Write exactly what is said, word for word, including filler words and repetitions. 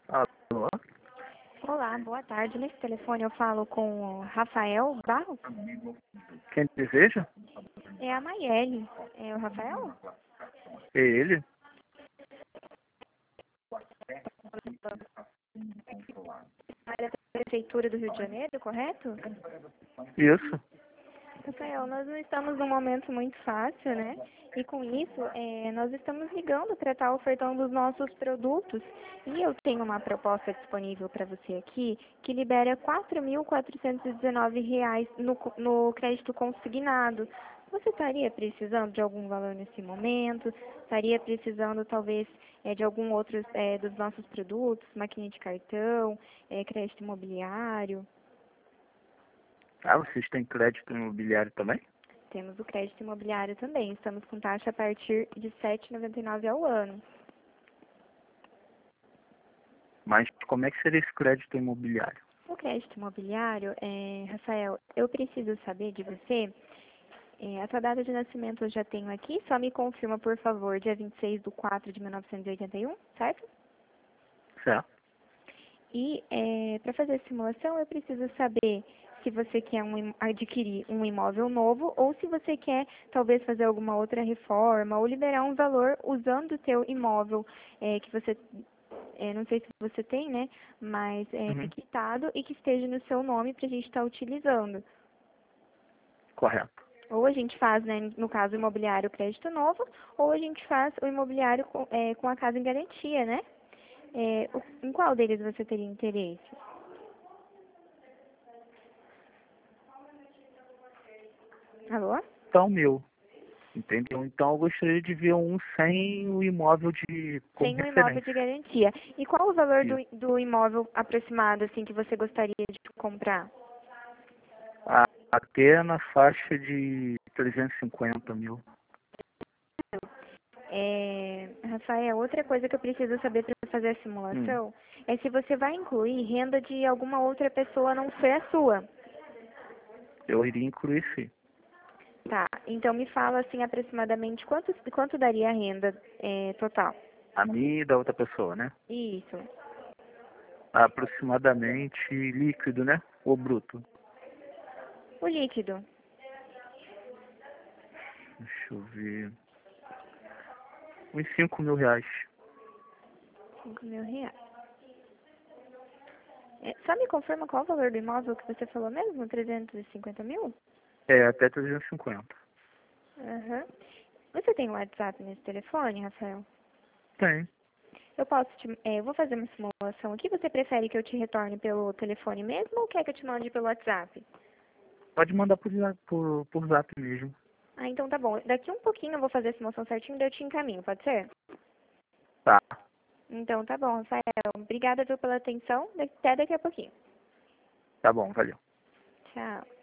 Alô? Olá, boa tarde. Nesse telefone eu falo com o Rafael Barros. Quem deseja? É a Maiele. É o Rafael? É ele? É da Prefeitura do Rio de Janeiro, correto? Isso. Rafael, nós não estamos num momento muito fácil, né? E com isso, é, nós estamos ligando para estar ofertando os nossos produtos. E eu tenho uma proposta disponível para você aqui que libera quatro mil quatrocentos e dezenove reais no, co- no crédito consignado. Você estaria precisando de algum valor nesse momento? Estaria precisando, talvez, é, de algum outro é, dos nossos produtos, maquininha de cartão, é, crédito imobiliário? Ah, vocês têm crédito imobiliário também? Temos o crédito imobiliário também. Estamos com taxa a partir de sete vírgula noventa e nove ao ano. Mas como é que seria esse crédito imobiliário? O crédito imobiliário, é, Rafael, eu preciso saber de você, é, a sua data de nascimento eu já tenho aqui, só me confirma, por favor, dia vinte e seis de quatro de mil novecentos e oitenta e um, certo? Certo. E é, para fazer a simulação, eu preciso saber se você quer um im- adquirir um imóvel novo ou se você quer talvez fazer alguma outra reforma ou liberar um valor usando o teu imóvel é, que você, é, não sei se você tem, né, mas é, Uhum. quitado e que esteja no seu nome para a gente estar utilizando. Correto. Ou a gente faz, né, no caso imobiliário crédito novo, ou a gente faz o imobiliário com, é, com a casa em garantia, né? É, o- em qual deles você teria interesse? Alô? Então, meu. Entendeu? Então, eu gostaria de ver um sem o imóvel de como Sem um imóvel de referência. garantia. E qual o valor do, Isso. do imóvel aproximado, assim, que você gostaria de comprar? A- Até na faixa de trezentos e cinquenta mil. É, Rafael, outra coisa que eu preciso saber para fazer a Hum. simulação é se você vai incluir renda de alguma outra pessoa a não ser a sua. Eu iria incluir sim. Tá, então me fala, assim, aproximadamente quanto, quanto daria a renda é, total? A minha e da outra pessoa, né? Isso, Aproximadamente líquido, né? Ou bruto. o líquido, Deixa eu ver. Uns cinco mil reais. cinco mil reais. É, só me confirma qual o valor do imóvel que você falou mesmo? Trezentos e cinquenta mil? É, até trezentos e cinquenta. Aham. Você tem um WhatsApp nesse telefone, Rafael? Tem. Eu posso te, é, eu vou fazer uma simulação aqui. Você prefere que eu te retorne pelo telefone mesmo ou quer que eu te mande pelo WhatsApp? Pode mandar por, za- por, por zap mesmo. Ah, então tá bom. Daqui um pouquinho eu vou fazer a simulação certinho, daí eu te encaminho, pode ser? Tá. Então tá bom, Rafael. Obrigada, viu, pela atenção. Até daqui a pouquinho. Tá bom, valeu. Tchau.